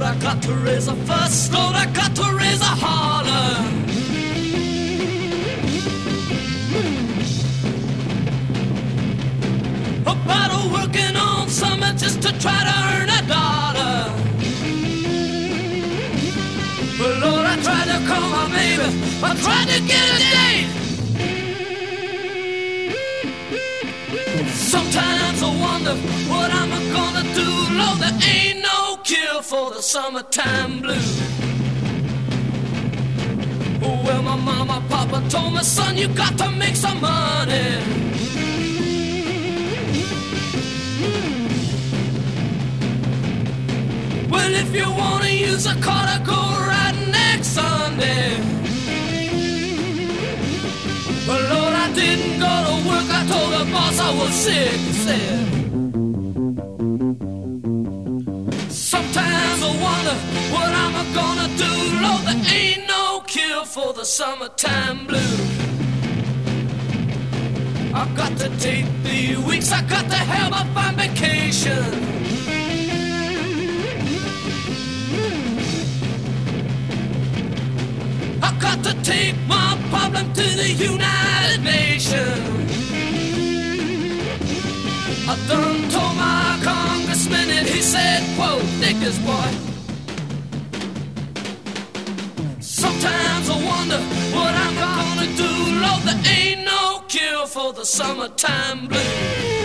I got to raise a fuss, Lord, I got to raise a holler. About working on something just to try to earn a dollar. But Lord, I tried to call my baby, I tried to get a date. Sometimes I wonder what I'm gonna do, Lord, there ain't no cure for the summertime blues. Well, my mama, papa told me, son, you got to make some money. Well, if you wanna use a car to go riding next Sunday. Well, Lord, I didn't go to work, I told the boss I was sick, he said. Sometimes I wonder what I'm gonna do, Lord, there ain't no cure for the summertime blues. I've got to take 3 weeks, I got to have a fine vacation. I've got to take my problem to the United Nations. I done told my congressman and he said, quote, dig this boy. Sometimes I wonder what I'm gonna do, Lord, there ain't no cure for the summertime blues.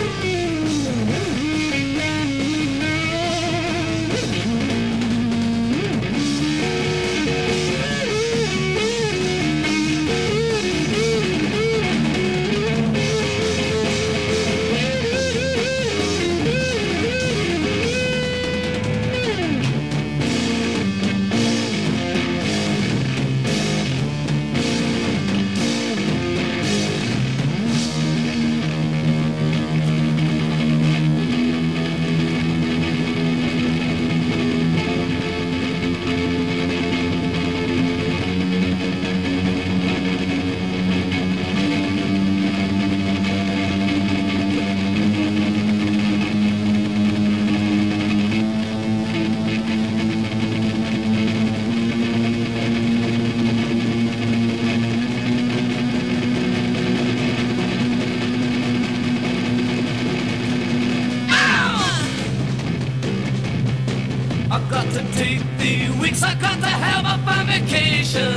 I got to have a fine vacation.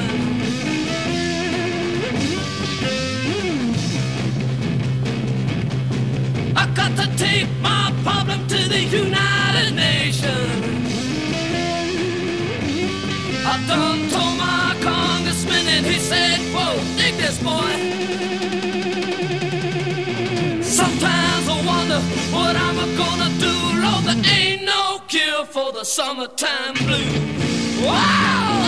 I got to take my problem to the United Nations. I done told my congressman and he said, whoa, dig this boy. Sometimes I wonder what I'm gonna do, Lord, there ain't no cure for the summertime blues. Wow!